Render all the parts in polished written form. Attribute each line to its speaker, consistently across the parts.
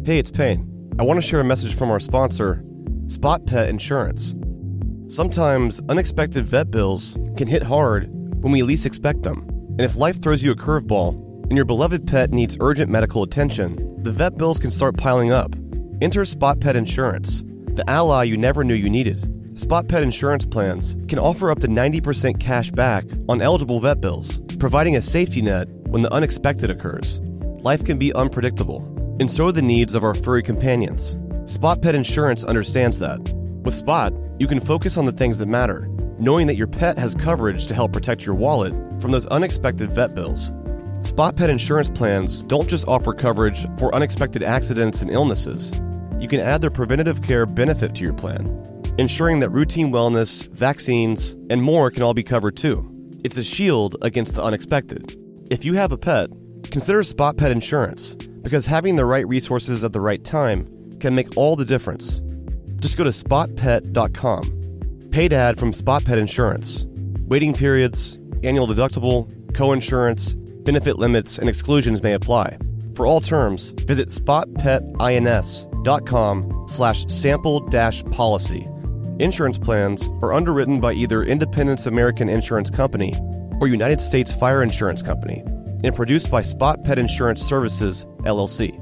Speaker 1: Hey, it's Payne. I want to share a message from our sponsor, Spot Pet Insurance. Sometimes unexpected vet bills can hit hard when we least expect them. And if life throws you a curveball and your beloved pet needs urgent medical attention, the vet bills can start piling up. Enter Spot Pet Insurance, the ally you never knew you needed. Spot Pet Insurance plans can offer up to 90% cash back on eligible vet bills, providing a safety net when the unexpected occurs. Life can be unpredictable, and so are the needs of our furry companions. Spot Pet Insurance understands that. With Spot, you can focus on the things that matter, knowing that your pet has coverage to help protect your wallet from those unexpected vet bills. Spot Pet Insurance plans don't just offer coverage for unexpected accidents and illnesses. You can add their preventative care benefit to your plan, ensuring that routine wellness, vaccines, and more can all be covered too. It's a shield against the unexpected. If you have a pet, consider Spot Pet Insurance, because having the right resources at the right time can make all the difference. Just go to spotpet.com. Paid ad from Spot Pet Insurance. Waiting periods, annual deductible, co-insurance, benefit limits, and exclusions may apply. For all terms, visit spotpetins.com/sample-policy. Insurance plans are underwritten by either Independence American Insurance Company or United States Fire Insurance Company and produced by Spot Pet Insurance Services, LLC.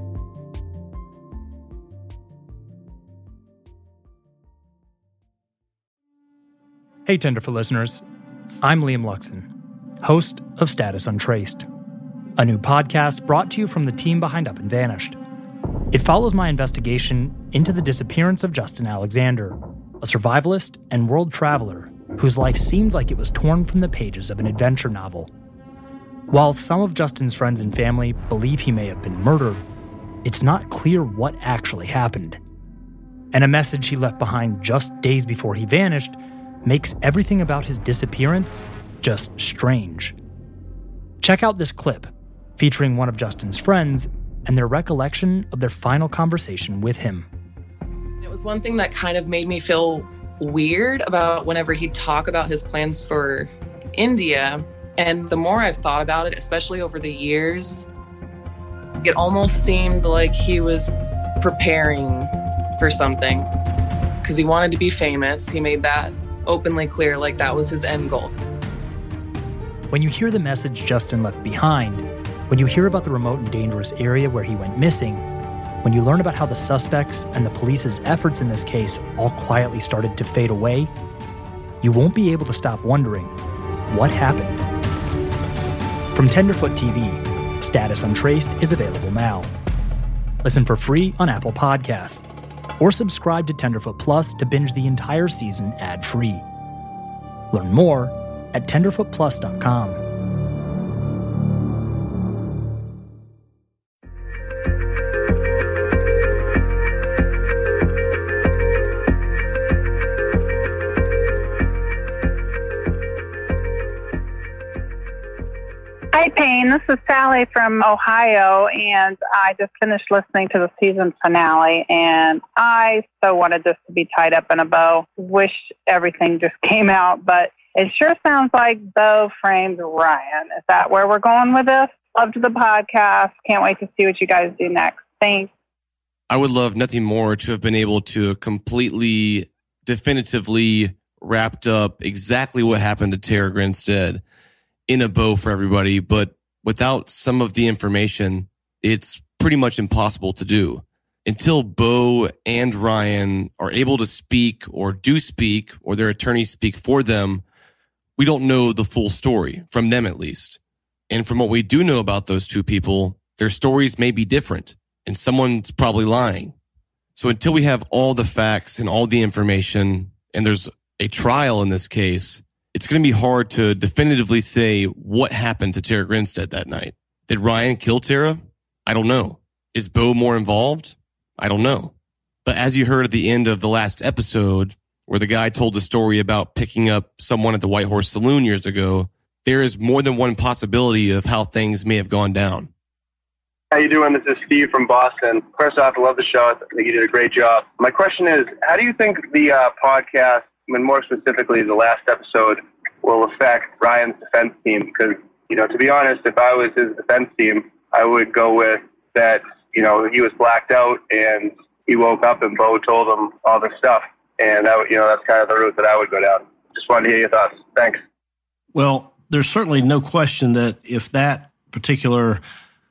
Speaker 2: Hey, Tenderfoot listeners. I'm Liam Luxon, host of Status Untraced, a new podcast brought to you from the team behind Up and Vanished. It follows my investigation into the disappearance of Justin Alexander, a survivalist and world traveler whose life seemed like it was torn from the pages of an adventure novel. While some of Justin's friends and family believe he may have been murdered, it's not clear what actually happened. And a message he left behind just days before he vanished makes everything about his disappearance just strange. Check out this clip featuring one of Justin's friends and their recollection of their final conversation with him.
Speaker 3: It was one thing that kind of made me feel weird about whenever he'd talk about his plans for India. And the more I've thought about it, especially over the years, it almost seemed like he was preparing for something because he wanted to be famous. He made that openly clear, like that was his end goal.
Speaker 2: When you hear the message Justin left behind, when you hear about the remote and dangerous area where he went missing, when you learn about how the suspects and the police's efforts in this case all quietly started to fade away, you won't be able to stop wondering, what happened? From Tenderfoot TV, Status Untraced is available now. Listen for free on Apple Podcasts, or subscribe to Tenderfoot Plus to binge the entire season ad-free. Learn more at tenderfootplus.com.
Speaker 4: Hi, Payne. This is Sally from Ohio, and I just finished listening to the season finale, and I so wanted this to be tied up in a bow. Wish everything just came out, but it sure sounds like Bo framed Ryan. Is that where we're going with this? Loved the podcast. Can't wait to see what you guys do next. Thanks.
Speaker 1: I would love nothing more to have been able to completely, definitively wrapped up exactly what happened to Tara Grinstead in a bow for everybody, but without some of the information, it's pretty much impossible to do. Until Bo and Ryan are able to speak or do speak, or their attorneys speak for them, we don't know the full story, from them at least. And from what we do know about those two people, their stories may be different, and someone's probably lying. So until we have all the facts and all the information, and there's a trial in this case, it's going to be hard to definitively say what happened to Tara Grinstead that night. Did Ryan kill Tara? I don't know. Is Bo more involved? I don't know. But as you heard at the end of the last episode, where the guy told the story about picking up someone at the White Horse Saloon years ago, there is more than one possibility of how things may have gone down.
Speaker 5: How you doing? This is Steve from Boston. First off, I love the show. I think you did a great job. My question is, how do you think the podcast, and more specifically the last episode, will affect Ryan's defense team? Because, to be honest, if I was his defense team, I would go with that he was blacked out and he woke up and Bo told him all this stuff. And that's kind of the route that I would go down. Just wanted to hear your thoughts. Thanks.
Speaker 6: Well, there's certainly no question that if that particular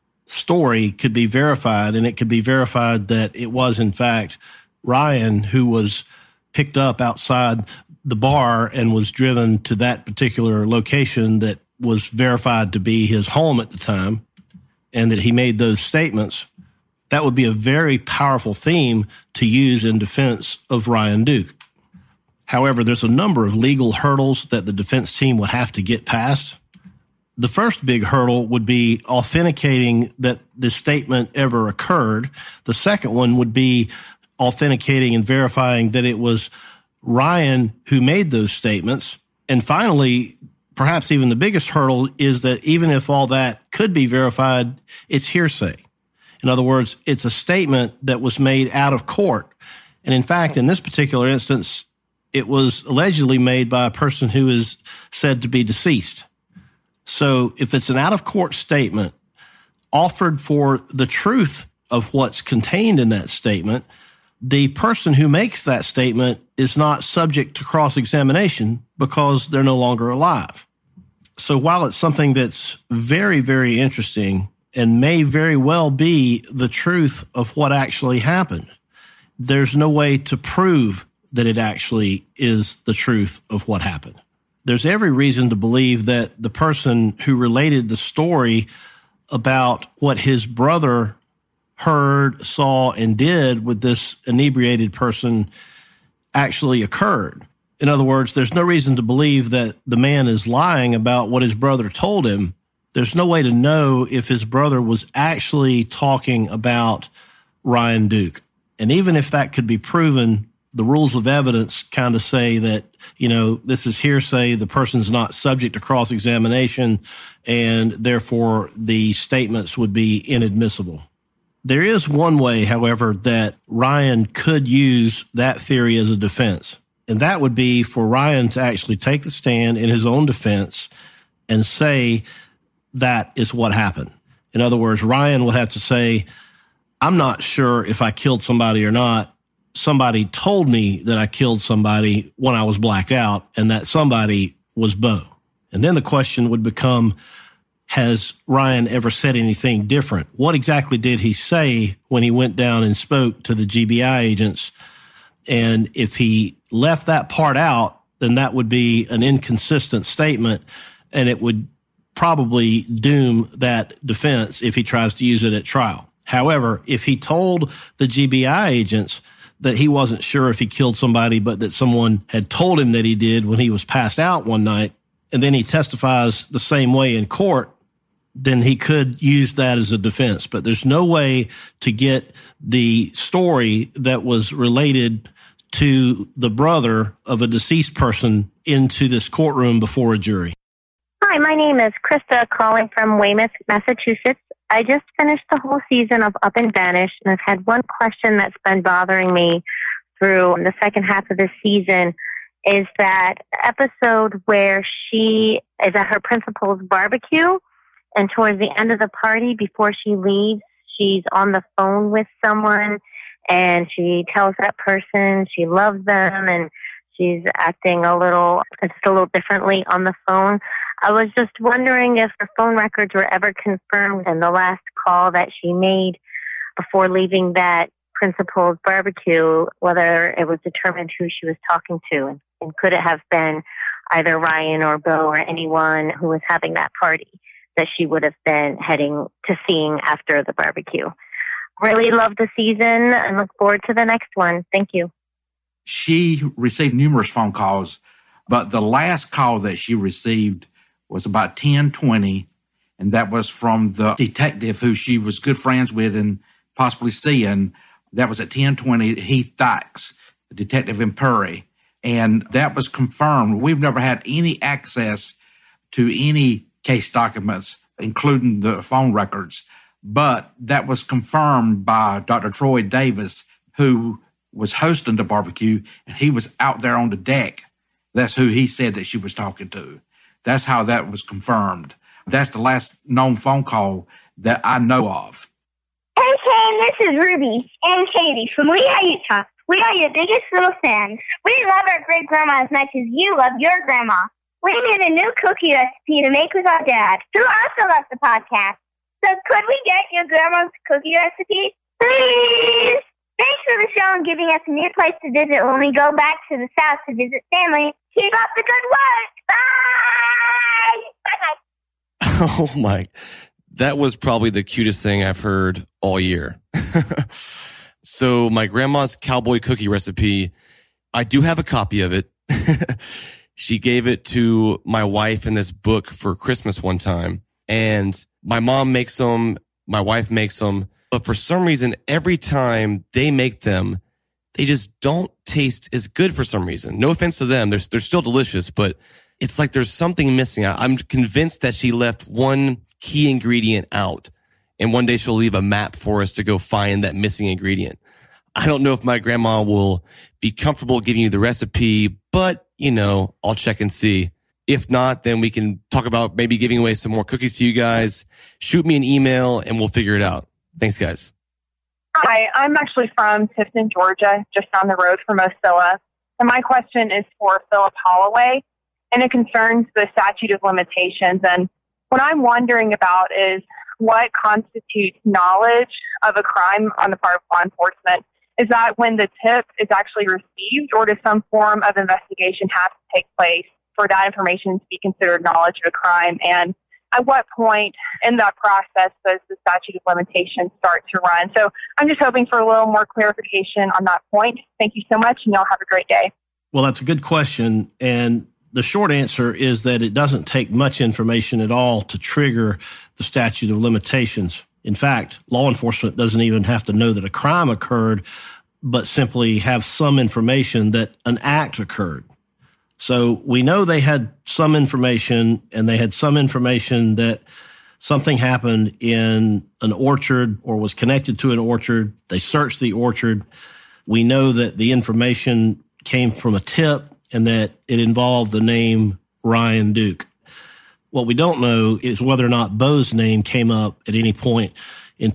Speaker 6: story could be verified, and it could be verified that it was in fact Ryan who was picked up outside the bar and was driven to that particular location that was verified to be his home at the time, and that he made those statements, that would be a very powerful theme to use in defense of Ryan Duke. However, there's a number of legal hurdles that the defense team would have to get past. The first big hurdle would be authenticating that this statement ever occurred. The second one would be authenticating and verifying that it was Ryan who made those statements. And finally, perhaps even the biggest hurdle is that even if all that could be verified, it's hearsay. In other words, it's a statement that was made out of court. And in fact, in this particular instance, it was allegedly made by a person who is said to be deceased. So if it's an out-of-court statement offered for the truth of what's contained in that statement, the person who makes that statement is not subject to cross-examination because they're no longer alive. So while it's something that's very, very interesting and may very well be the truth of what actually happened, there's no way to prove that it actually is the truth of what happened. There's every reason to believe that the person who related the story about what his brother heard, saw, and did with this inebriated person actually occurred. In other words, there's no reason to believe that the man is lying about what his brother told him. There's no way to know if his brother was actually talking about Ryan Duke. And even if that could be proven, the rules of evidence kind of say that, this is hearsay, the person's not subject to cross-examination, and therefore the statements would be inadmissible. There is one way, however, that Ryan could use that theory as a defense, and that would be for Ryan to actually take the stand in his own defense and say that is what happened. In other words, Ryan would have to say, I'm not sure if I killed somebody or not. Somebody told me that I killed somebody when I was blacked out, and that somebody was Bo. And then the question would become, has Ryan ever said anything different? What exactly did he say when he went down and spoke to the GBI agents? And if he left that part out, then that would be an inconsistent statement, and it would probably doom that defense if he tries to use it at trial. However, if he told the GBI agents that he wasn't sure if he killed somebody, but that someone had told him that he did when he was passed out one night, and then he testifies the same way in court, then he could use that as a defense. But there's no way to get the story that was related to the brother of a deceased person into this courtroom before a jury.
Speaker 7: Hi, my name is Krista, calling from Weymouth, Massachusetts. I just finished the whole season of Up and Vanished, and I've had one question that's been bothering me through the second half of the season, is that episode where she is at her principal's barbecue, and towards the end of the party, before she leaves, she's on the phone with someone, and she tells that person she loves them, and she's acting a little differently on the phone. I was just wondering if her phone records were ever confirmed in the last call that she made before leaving that principal's barbecue, whether it was determined who she was talking to, and could it have been either Ryan or Bo or anyone who was having that party that she would have been heading to seeing after the barbecue. Really love the season and look forward to the next one. Thank you.
Speaker 8: She received numerous phone calls, but the last call that she received was about 10:20, and that was from the detective who she was good friends with and possibly seeing. That was at 10:20, Heath Dykes, the detective in Perry, and that was confirmed. We've never had any access to any case documents, including the phone records, but that was confirmed by Dr. Troy Davis, who was hosting the barbecue, and he was out there on the deck. That's who he said that she was talking to. That's how that was confirmed. That's the last known phone call that I know of.
Speaker 7: Hey,
Speaker 9: and this is Ruby and Katie from Lehi, Utah. We are your biggest little fans. We love our great grandma as much as you love your grandma. We made a new cookie recipe to make with our dad, who also loves the podcast. So could we get your grandma's cookie recipe? Please! Thanks for the show and giving us a new place to visit when we go back to the South to visit family. Keep up the good work! Bye! Bye-bye!
Speaker 1: Oh my, that was probably the cutest thing I've heard all year. So my grandma's cowboy cookie recipe, I do have a copy of it. She gave it to my wife in this book for Christmas one time. And my mom makes them, my wife makes them. But for some reason, every time they make them, they just don't taste as good for some reason. No offense to them. They're still delicious, but it's like there's something missing. I'm convinced that she left one key ingredient out. And one day she'll leave a map for us to go find that missing ingredient. I don't know if my grandma will be comfortable giving you the recipe, but, you know, I'll check and see. If not, then we can talk about maybe giving away some more cookies to you guys. Shoot me an email and we'll figure it out. Thanks, guys.
Speaker 10: Hi, I'm actually from Tifton, Georgia, just down the road from Ocilla. And my question is for Philip Holloway, and it concerns the statute of limitations. And what I'm wondering about is what constitutes knowledge of a crime on the part of law enforcement. Is that when the tip is actually received, or does some form of investigation have to take place for that information to be considered knowledge of a crime? And at what point in that process does the statute of limitations start to run? So I'm just hoping for a little more clarification on that point. Thank you so much, and y'all have a great day.
Speaker 6: Well, that's a good question. And the short answer is that it doesn't take much information at all to trigger the statute of limitations. In fact, law enforcement doesn't even have to know that a crime occurred, but simply have some information that an act occurred. So we know they had some information, and they had some information that something happened in an orchard or was connected to an orchard. They searched the orchard. We know that the information came from a tip and that it involved the name Ryan Duke. What we don't know is whether or not Bo's name came up at any point in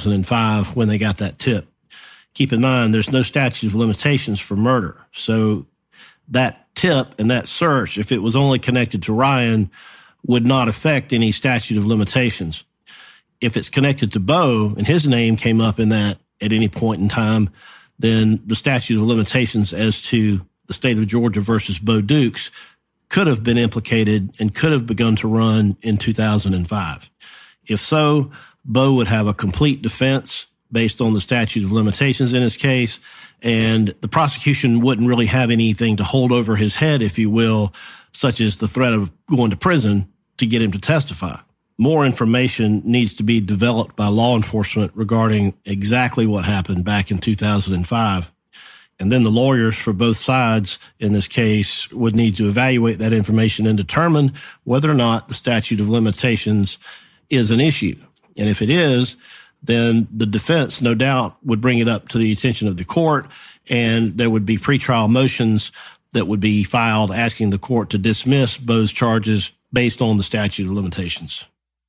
Speaker 6: 2005 when they got that tip. Keep in mind, there's no statute of limitations for murder. So that tip and that search, if it was only connected to Ryan, would not affect any statute of limitations. If it's connected to Bo and his name came up in that at any point in time, then the statute of limitations as to the state of Georgia versus Bo Dukes could have been implicated and could have begun to run in 2005. If so, Bo would have a complete defense based on the statute of limitations in his case, and the prosecution wouldn't really have anything to hold over his head, if you will, such as the threat of going to prison to get him to testify. More information needs to be developed by law enforcement regarding exactly what happened back in 2005. And then the lawyers for both sides in this case would need to evaluate that information and determine whether or not the statute of limitations is an issue. And if it is, then the defense, no doubt, would bring it up to the attention of the court, and there would be pretrial motions that would be filed asking the court to dismiss Bo's charges based on the statute of limitations.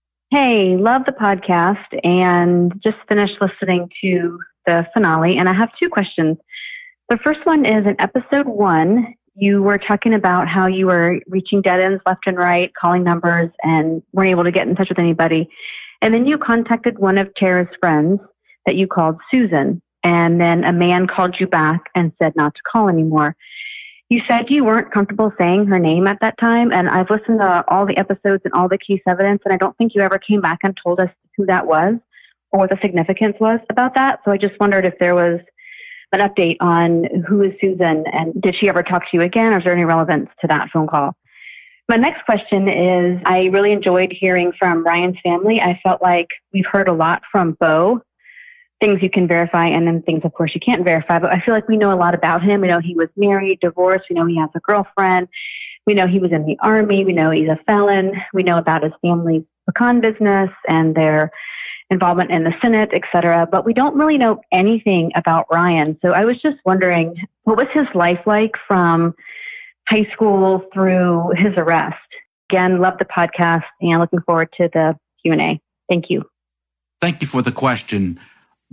Speaker 11: Hey, love the podcast and just finished listening to the finale, and I have two questions. The first one is in episode 1, you were talking about how you were reaching dead ends left and right, calling numbers, and weren't able to get in touch with anybody. And then you contacted one of Tara's friends that you called Susan, and then a man called you back and said not to call anymore. You said you weren't comfortable saying her name at that time, and I've listened to all the episodes and all the case evidence, and I don't think you ever came back and told us who that was or what the significance was about that. So I just wondered if there was an update on who is Susan, and did she ever talk to you again, or is there any relevance to that phone call? My next question is, I really enjoyed hearing from Ryan's family. I felt like we've heard a lot from Bo, things you can verify and then things, of course, you can't verify. But I feel like we know a lot about him. We know he was married, divorced. We know he has a girlfriend. We know he was in the Army. We know he's a felon. We know about his family's pecan business and their involvement in the Senate, et cetera. But we don't really know anything about Ryan. So I was just wondering, what was his life like from high school through his arrest? Again, love the podcast and looking forward to the Q&A. Thank you.
Speaker 8: Thank you for the question.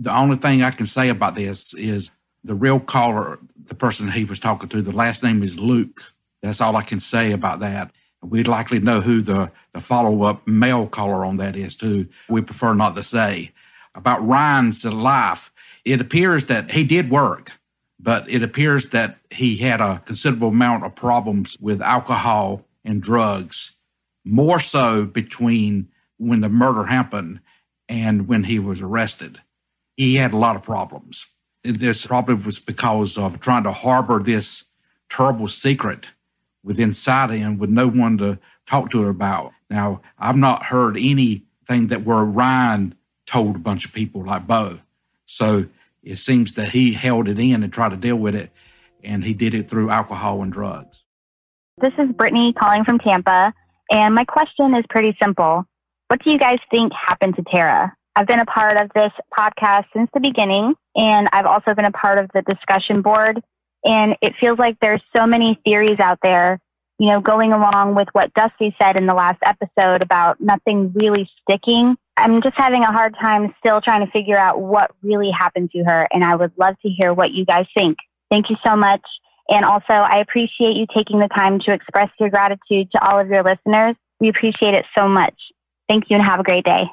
Speaker 8: The only thing I can say about this is the real caller, the person he was talking to, the last name is Luke. That's all I can say about that. We'd likely know who the follow-up male caller on that is, too. We prefer not to say. About Ryan's life, it appears that he did work, but it appears that he had a considerable amount of problems with alcohol and drugs, more so between when the murder happened and when he was arrested. He had a lot of problems. This probably was because of trying to harbor this terrible secret within inside him with no one to talk to her about. Now, I've not heard anything that where Ryan told a bunch of people like Bo. So it seems that he held it in and tried to deal with it, and he did it through alcohol and drugs.
Speaker 9: This is Brittany calling from Tampa, and my question is pretty simple. What do you guys think happened to Tara? I've been a part of this podcast since the beginning, and I've also been a part of the discussion board. And it feels like there's so many theories out there, you know, going along with what Dusty said in the last episode about nothing really sticking. I'm just having a hard time still trying to figure out what really happened to her. And I would love to hear what you guys think. Thank you so much. And also, I appreciate you taking the time to express your gratitude to all of your listeners. We appreciate it so much. Thank you and have a great day.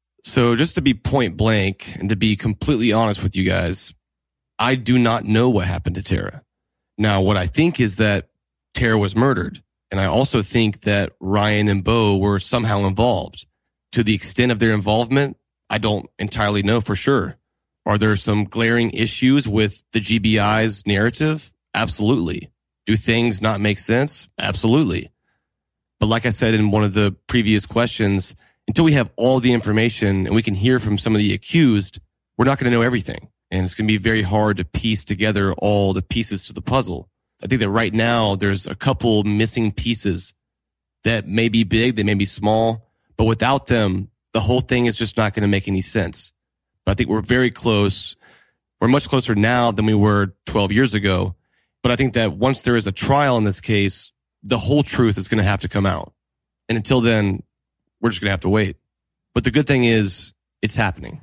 Speaker 1: So just to be point blank and to be completely honest with you guys, I do not know what happened to Tara. Now, what I think is that Tara was murdered. And I also think that Ryan and Bo were somehow involved. To the extent of their involvement, I don't entirely know for sure. Are there some glaring issues with the GBI's narrative? Absolutely. Do things not make sense? Absolutely. But like I said in one of the previous questions, until we have all the information and we can hear from some of the accused, we're not going to know everything. And it's going to be very hard to piece together all the pieces to the puzzle. I think that right now there's a couple missing pieces that may be big, they may be small, but without them, the whole thing is just not going to make any sense. But I think we're very close. We're much closer now than we were 12 years ago. But I think that once there is a trial in this case, the whole truth is going to have to come out. And until then, we're just going to have to wait. But the good thing is it's happening.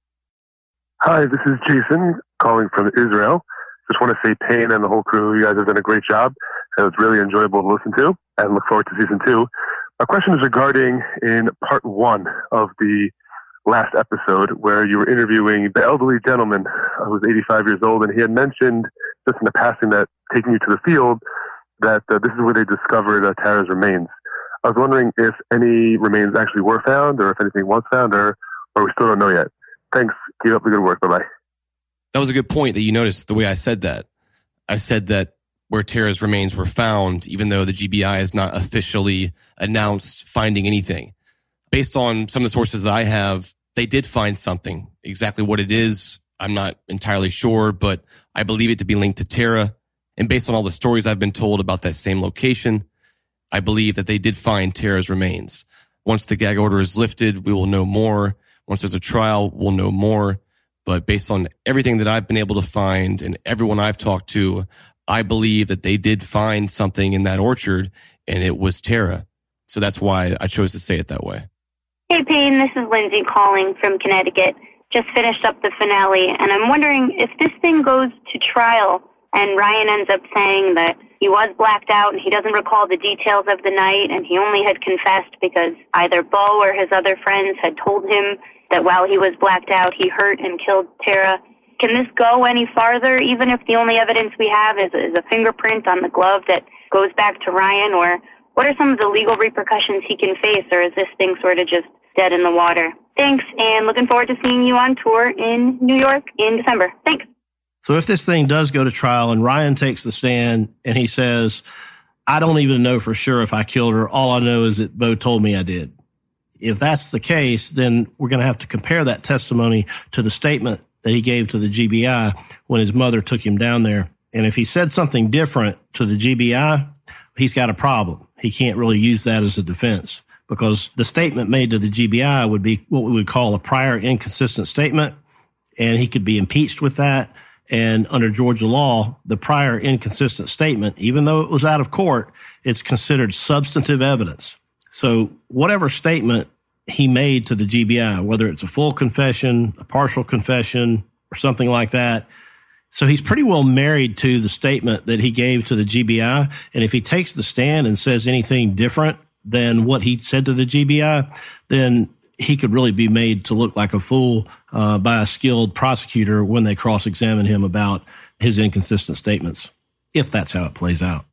Speaker 5: Hi, this is Jason calling from Israel. Just want to say Payne and the whole crew, you guys have done a great job. It was really enjoyable to listen to and look forward to season 2. My question is regarding in part 1 of the last episode where you were interviewing the elderly gentleman who was 85 years old, and he had mentioned just in the passing that taking you to the field that this is where they discovered Tara's remains. I was wondering if any remains actually were found or if anything was found or we still don't know yet. Thanks. Keep up the good work. Bye-bye.
Speaker 1: That was a good point that you noticed the way I said that. I said that where Tara's remains were found, even though the GBI has not officially announced finding anything. Based on some of the sources that I have, they did find something. Exactly what it is, I'm not entirely sure, but I believe it to be linked to Tara. And based on all the stories I've been told about that same location, I believe that they did find Tara's remains. Once the gag order is lifted, we will know more. Once there's a trial, we'll know more. But based on everything that I've been able to find and everyone I've talked to, I believe that they did find something in that orchard, and it was Tara. So that's why I chose to say it that way.
Speaker 7: Hey, Payne, this is Lindsay calling from Connecticut. Just finished up the finale, and I'm wondering if this thing goes to trial and Ryan ends up saying that he was blacked out and he doesn't recall the details of the night and he only had confessed because either Bo or his other friends had told him that while he was blacked out, he hurt and killed Tara. Can this go any farther, even if the only evidence we have is a fingerprint on the glove that goes back to Ryan? Or what are some of the legal repercussions he can face, or is this thing sort of just dead in the water? Thanks, and looking forward to seeing you on tour in New York in December. Thanks.
Speaker 6: So if this thing does go to trial and Ryan takes the stand and he says, I don't even know for sure if I killed her, all I know is that Bo told me I did. If that's the case, then we're going to have to compare that testimony to the statement that he gave to the GBI when his mother took him down there. And if he said something different to the GBI, he's got a problem. He can't really use that as a defense because the statement made to the GBI would be what we would call a prior inconsistent statement, and he could be impeached with that. And under Georgia law, the prior inconsistent statement, even though it was out of court, it's considered substantive evidence. So whatever statement he made to the GBI, whether it's a full confession, a partial confession, or something like that. So he's pretty well married to the statement that he gave to the GBI. And if he takes the stand and says anything different than what he said to the GBI, then he could really be made to look like a fool by a skilled prosecutor when they cross-examine him about his inconsistent statements, if that's how it plays out.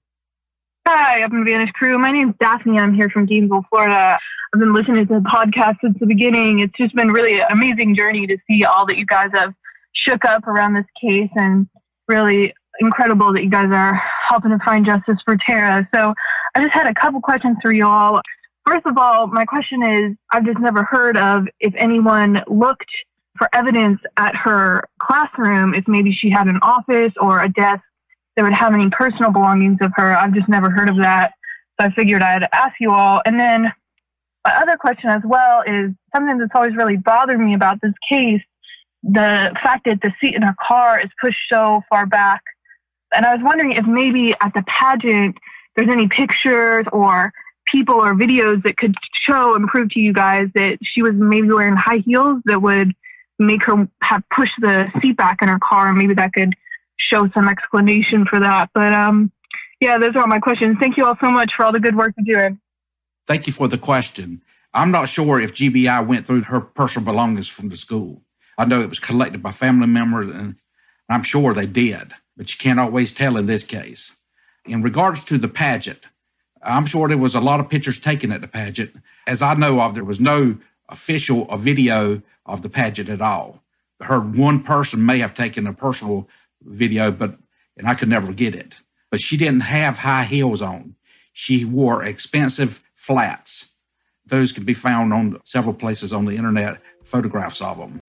Speaker 10: Hi, Up and Vanished crew. My name's Daphne. I'm here from Gainesville, Florida. I've been listening to the podcast since the beginning. It's just been really an amazing journey to see all that you guys have shook up around this case, and really incredible that you guys are helping to find justice for Tara. So I just had a couple questions for you all. First of all, my question is, I've just never heard of if anyone looked for evidence at her classroom, if maybe she had an office or a desk that would have any personal belongings of her. I've just never heard of that. So I figured I'd ask you all. And then my other question as well is something that's always really bothered me about this case, the fact that the seat in her car is pushed so far back. And I was wondering if maybe at the pageant, there's any pictures or people or videos that could show and prove to you guys that she was maybe wearing high heels that would make her have pushed the seat back in her car. And maybe that could show some explanation for that. But yeah, those are all my questions. Thank you all so much for all the good work you're doing.
Speaker 8: Thank you for the question. I'm not sure if GBI went through her personal belongings from the school. I know it was collected by family members, and I'm sure they did, but you can't always tell in this case. In regards to the pageant, I'm sure there was a lot of pictures taken at the pageant. As I know of, there was no official video of the pageant at all. I heard one person may have taken a personal video, and I could never get it. But she didn't have high heels on. She wore expensive flats. Those can be found on several places on the internet, photographs of them.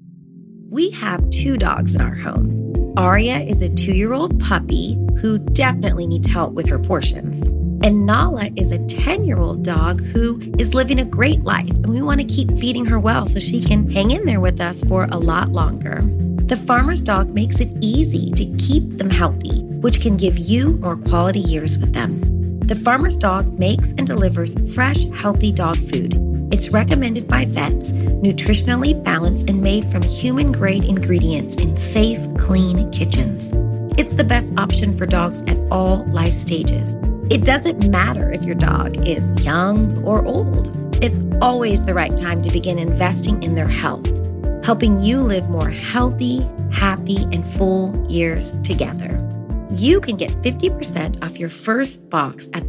Speaker 12: We have 2 dogs in our home. Aria is a 2-year-old puppy who definitely needs help with her portions. And Nala is a 10-year-old dog who is living a great life, and we want to keep feeding her well so she can hang in there with us for a lot longer. The Farmer's Dog makes it easy to keep them healthy, which can give you more quality years with them. The Farmer's Dog makes and delivers fresh, healthy dog food. It's recommended by vets, nutritionally balanced and made from human-grade ingredients in safe, clean kitchens. It's the best option for dogs at all life stages. It doesn't matter if your dog is young or old. It's always the right time to begin investing in their health, helping you live more healthy, happy, and full years together. You can get 50% off your first box at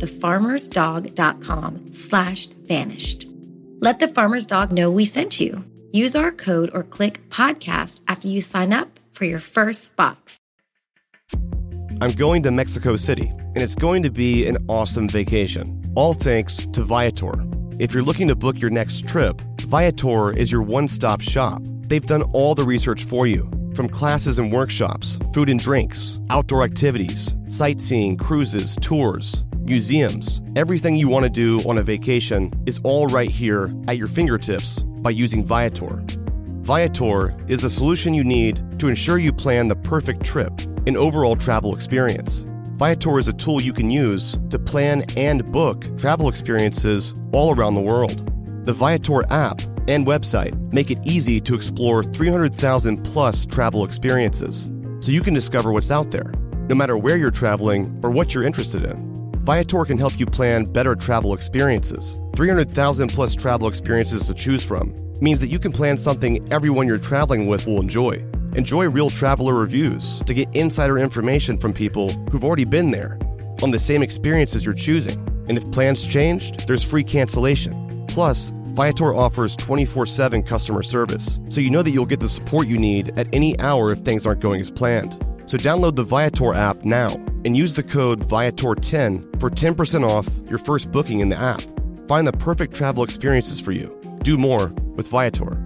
Speaker 12: thefarmersdog.com/vanished. Let the Farmer's Dog know we sent you. Use our code or click podcast after you sign up for your first box.
Speaker 1: I'm going to Mexico City, and it's going to be an awesome vacation. All thanks to Viator. If you're looking to book your next trip, Viator is your one-stop shop. They've done all the research for you, from classes and workshops, food and drinks, outdoor activities, sightseeing, cruises, tours, museums. Everything you want to do on a vacation is all right here at your fingertips by using Viator. Viator is the solution you need to ensure you plan the perfect trip and overall travel experience. Viator is a tool you can use to plan and book travel experiences all around the world. The Viator app and website make it easy to explore 300,000 plus travel experiences, so you can discover what's out there, no matter where you're traveling or what you're interested in. Viator can help you plan better travel experiences. 300,000 plus travel experiences to choose from means that you can plan something everyone you're traveling with will enjoy. Enjoy real traveler reviews to get insider information from people who've already been there on the same experiences you're choosing. And if plans changed, there's free cancellation. Plus, Viator offers 24/7 customer service, so you know that you'll get the support you need at any hour if things aren't going as planned. So download the Viator app now and use the code Viator10 for 10% off your first booking in the app. Find the perfect travel experiences for you. Do more with Viator.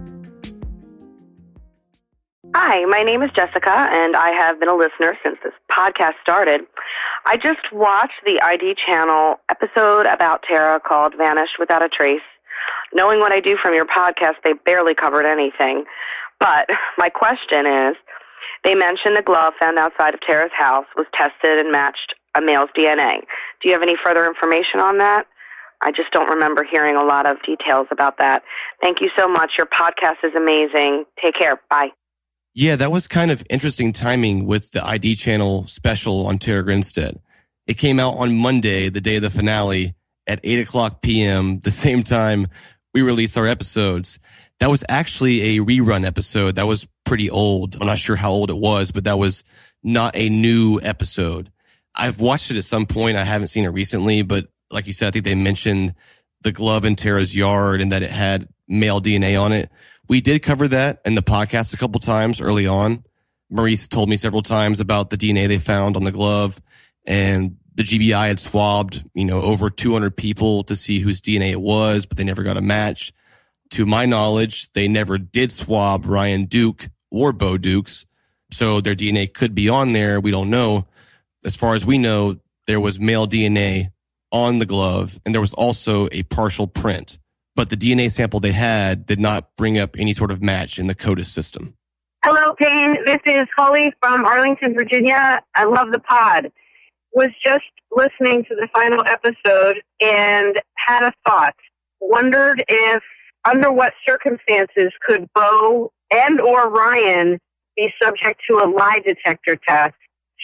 Speaker 13: Hi, my name is Jessica, and I have been a listener since this podcast started. I just watched the ID channel episode about Tara called Vanished Without a Trace. Knowing what I do from your podcast, they barely covered anything. But my question is, they mentioned the glove found outside of Tara's house was tested and matched a male's DNA. Do you have any further information on that? I just don't remember hearing a lot of details about that. Thank you so much. Your podcast is amazing. Take care. Bye.
Speaker 1: Yeah, that was kind of interesting timing with the ID channel special on Tara Grinstead. It came out on Monday, the day of the finale, at 8 o'clock p.m., the same time we released our episodes. That was actually a rerun episode. That was pretty old. I'm not sure how old it was, but that was not a new episode. I've watched it at some point. I haven't seen it recently, but like you said, I think they mentioned the glove in Tara's yard and that it had male DNA on it. We did cover that in the podcast a couple times early on. Maurice told me several times about the DNA they found on the glove, and the GBI had swabbed, over 200 people to see whose DNA it was, but they never got a match. To my knowledge, they never did swab Ryan Duke or Bo Dukes, so their DNA could be on there. We don't know. As far as we know, there was male DNA on the glove, and there was also a partial print. But the DNA sample they had did not bring up any sort of match in the CODIS system.
Speaker 14: Hello, Payne. This is Holly from Arlington, Virginia. I love the pod. Was just listening to the final episode and had a thought. Wondered if, under what circumstances could Bo and or Ryan be subject to a lie detector test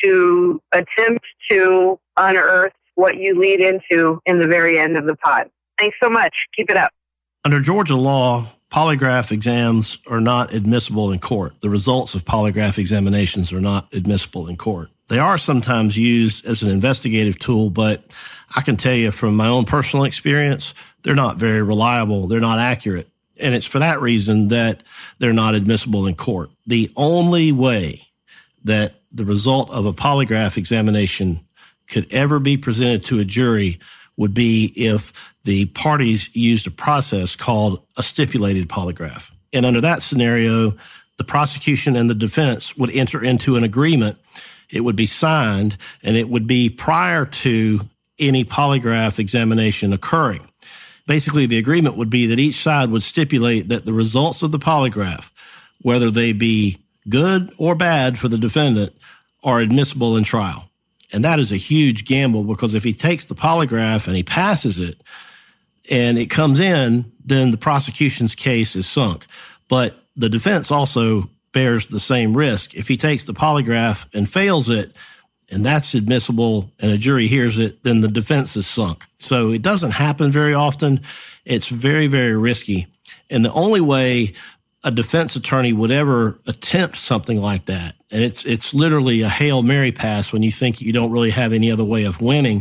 Speaker 14: to attempt to unearth what you lead into in the very end of the pod. Thanks so much. Keep it up.
Speaker 6: Under Georgia law, polygraph exams are not admissible in court. The results of polygraph examinations are not admissible in court. They are sometimes used as an investigative tool, but I can tell you from my own personal experience, they're not very reliable. They're not accurate. And it's for that reason that they're not admissible in court. The only way that the result of a polygraph examination could ever be presented to a jury would be if the parties used a process called a stipulated polygraph. And under that scenario, the prosecution and the defense would enter into an agreement. It would be signed, and it would be prior to any polygraph examination occurring. Basically, the agreement would be that each side would stipulate that the results of the polygraph, whether they be good or bad for the defendant, are admissible in trial. And that is a huge gamble, because if he takes the polygraph and he passes it and it comes in, then the prosecution's case is sunk. But the defense also bears the same risk. If he takes the polygraph and fails it, and that's admissible and a jury hears it, then the defense is sunk. So it doesn't happen very often. It's very, very risky. And the only way a defense attorney would ever attempt something like that, and it's literally a Hail Mary pass when you think you don't really have any other way of winning,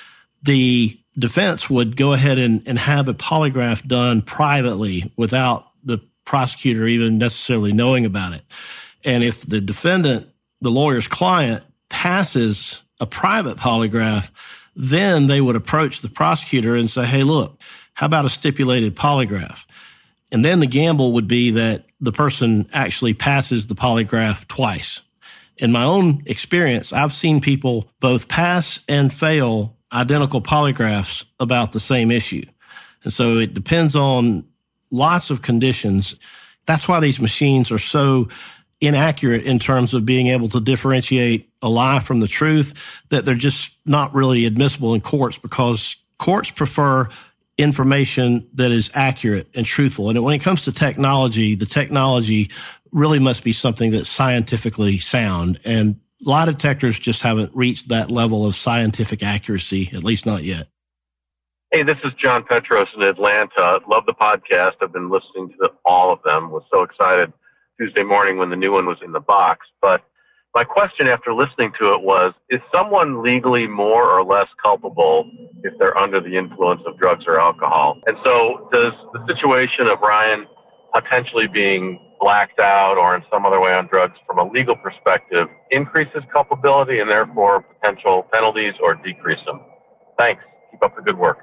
Speaker 6: the defense would go ahead and have a polygraph done privately without the prosecutor even necessarily knowing about it. And if the defendant, the lawyer's client, passes a private polygraph, then they would approach the prosecutor and say, hey, look, how about a stipulated polygraph? And then the gamble would be that the person actually passes the polygraph twice. In my own experience, I've seen people both pass and fail identical polygraphs about the same issue. And so it depends on lots of conditions. That's why these machines are so inaccurate in terms of being able to differentiate a lie from the truth, that they're just not really admissible in courts, because courts prefer information that is accurate and truthful. And when it comes to technology, the technology really must be something that's scientifically sound. And lie detectors just haven't reached that level of scientific accuracy, at least not yet.
Speaker 15: Hey, this is John Petros in Atlanta. Love the podcast. I've been listening to all of them. Was so excited Tuesday morning when the new one was in the box. But my question after listening to it was, is someone legally more or less culpable if they're under the influence of drugs or alcohol? And so does the situation of Ryan potentially being blacked out or in some other way on drugs from a legal perspective increase his culpability and therefore potential penalties, or decrease them? Thanks. Keep up the good work.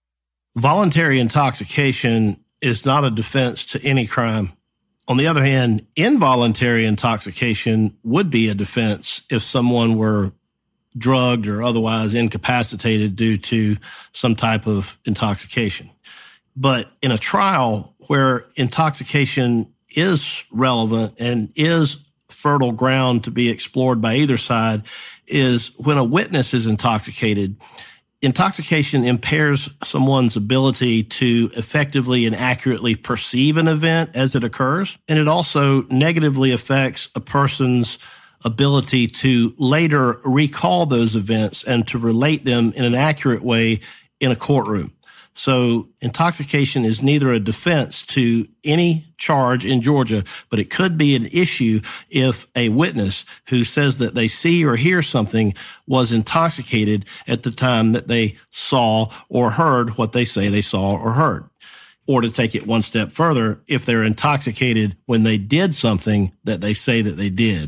Speaker 6: Voluntary intoxication is not a defense to any crime. On the other hand, involuntary intoxication would be a defense if someone were drugged or otherwise incapacitated due to some type of intoxication. But in a trial where intoxication is relevant and is fertile ground to be explored by either side is when a witness is intoxicated. Intoxication impairs someone's ability to effectively and accurately perceive an event as it occurs, and it also negatively affects a person's ability to later recall those events and to relate them in an accurate way in a courtroom. So intoxication is neither a defense to any charge in Georgia, but it could be an issue if a witness who says that they see or hear something was intoxicated at the time that they saw or heard what they say they saw or heard. Or to take it one step further, if they're intoxicated when they did something that they say that they did.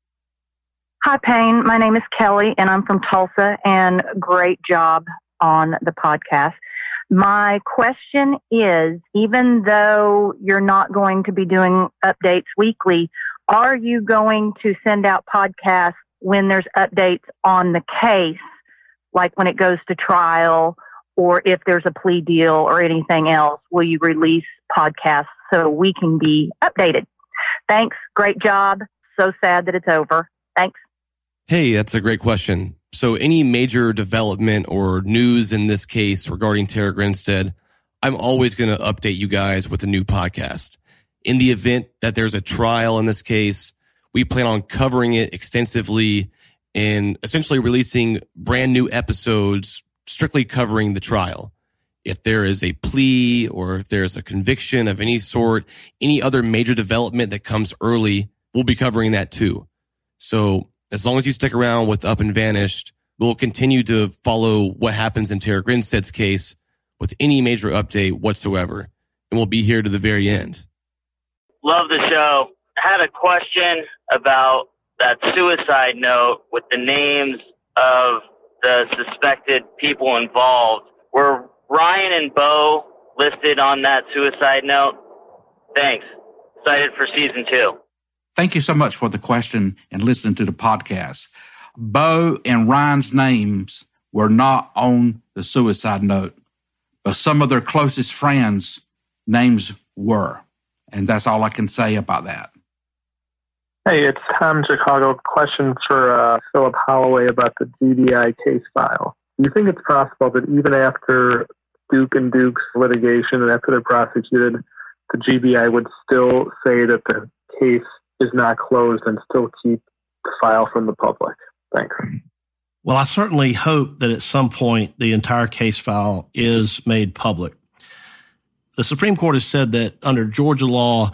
Speaker 4: Hi, Payne. My name is Kelly, and I'm from Tulsa, and great job on the podcast. My question is, even though you're not going to be doing updates weekly, are you going to send out podcasts when there's updates on the case, like when it goes to trial, or if there's a plea deal or anything else? Will you release podcasts so we can be updated? Thanks. Great job. So sad that it's over. Thanks.
Speaker 1: Hey, that's a great question. So any major development or news in this case regarding Tara Grinstead, I'm always going to update you guys with a new podcast. In the event that there's a trial in this case, we plan on covering it extensively and essentially releasing brand new episodes strictly covering the trial. If there is a plea or if there's a conviction of any sort, any other major development that comes early, we'll be covering that too. So as long as you stick around with Up and Vanished, we'll continue to follow what happens in Tara Grinstead's case with any major update whatsoever. And we'll be here to the very end.
Speaker 16: Love the show. I had a question about that suicide note with the names of the suspected people involved. Were Ryan and Bo listed on that suicide note? Thanks. Excited for season 2.
Speaker 8: Thank you so much for the question and listening to the podcast. Bo and Ryan's names were not on the suicide note, but some of their closest friends' names were. And that's all I can say about that.
Speaker 17: Hey, it's Tom Chicago. Question for Philip Holloway about the GBI case file. Do you think it's possible that even after Duke and Duke's litigation and after they're prosecuted, the GBI would still say that the case is not closed and still keep the file from the public? Thanks.
Speaker 6: Well, I certainly hope that at some point the entire case file is made public. The Supreme Court has said that under Georgia law,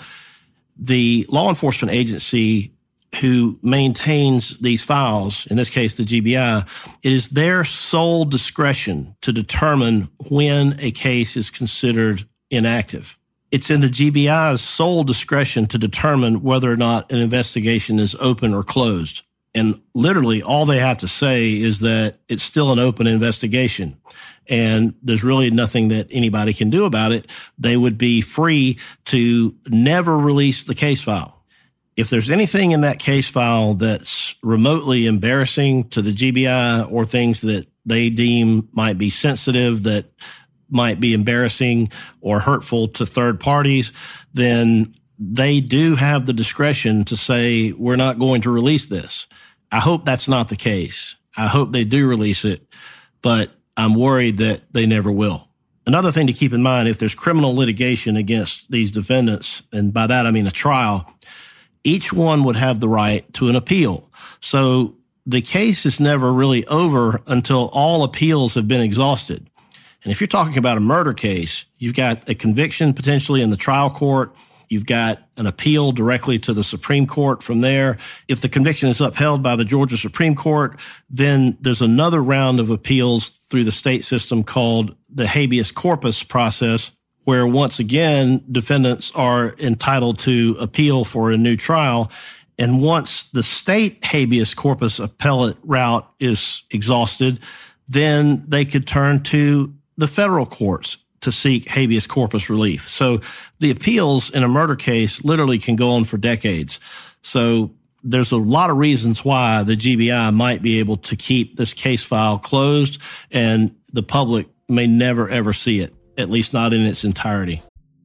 Speaker 6: the law enforcement agency who maintains these files, in this case the GBI, it is their sole discretion to determine when a case is considered inactive. It's in the GBI's sole discretion to determine whether or not an investigation is open or closed. And literally all they have to say is that it's still an open investigation and there's really nothing that anybody can do about it. They would be free to never release the case file. If there's anything in that case file that's remotely embarrassing to the GBI or things that they deem might be sensitive, that might be embarrassing or hurtful to third parties, then they do have the discretion to say, we're not going to release this. I hope that's not the case. I hope they do release it, but I'm worried that they never will. Another thing to keep in mind, if there's criminal litigation against these defendants, and by that I mean a trial, each one would have the right to an appeal. So the case is never really over until all appeals have been exhausted. And if you're talking about a murder case, you've got a conviction potentially in the trial court. You've got an appeal directly to the Supreme Court from there. If the conviction is upheld by the Georgia Supreme Court, then there's another round of appeals through the state system called the habeas corpus process, where once again, defendants are entitled to appeal for a new trial. And once the state habeas corpus appellate route is exhausted, then they could turn to the federal courts to seek habeas corpus relief. So the appeals in a murder case literally can go on for decades. So there's a lot of reasons why the GBI might be able to keep this case file closed, and the public may never, ever see it, at least not in its entirety.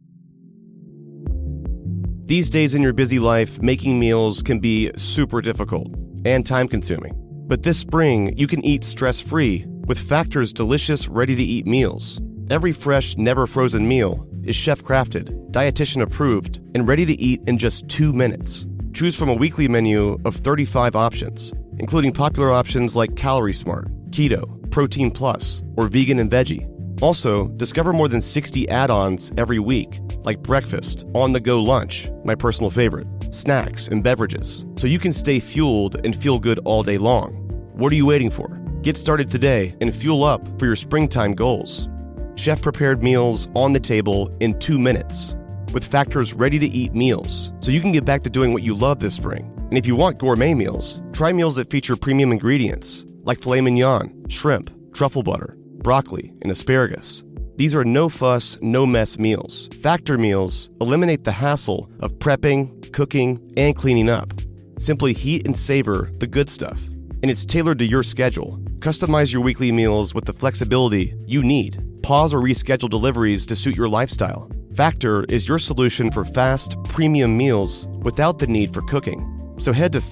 Speaker 1: These days in your busy life, making meals can be super difficult and time-consuming. But this spring, you can eat stress-free with Factor's delicious, ready-to-eat meals. Every fresh, never frozen meal is chef-crafted, dietitian approved, and ready to eat in just 2 minutes. Choose from a weekly menu of 35 options, including popular options like Calorie Smart, Keto, Protein Plus, or Vegan and Veggie. Also, discover more than 60 add-ons every week, like breakfast, on-the-go lunch, my personal favorite, snacks and beverages, so you can stay fueled and feel good all day long. What are you waiting for? Get started today and fuel up for your springtime goals. Chef-prepared meals on the table in 2 minutes, with Factor's ready-to-eat meals, so you can get back to doing what you love this spring. And if you want gourmet meals, try meals that feature premium ingredients, like filet mignon, shrimp, truffle butter, broccoli, and asparagus. These are no-fuss, no-mess meals. Factor meals eliminate the hassle of prepping, cooking, and cleaning up. Simply heat and savor the good stuff. And it's tailored to your schedule. Customize your weekly meals with the flexibility you need. Pause or reschedule deliveries to suit your lifestyle. Factor is your solution for fast, premium meals without the need for cooking. So head to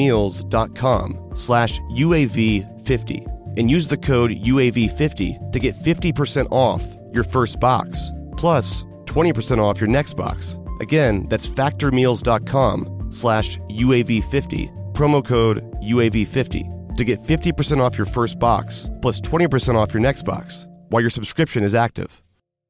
Speaker 1: factormeals.com/UAV50 and use the code UAV50 to get 50% off your first box, plus 20% off your next box. Again, that's factormeals.com/UAV50, promo code UAV50 to get 50% off your first box, plus 20% off your next box while your subscription is active.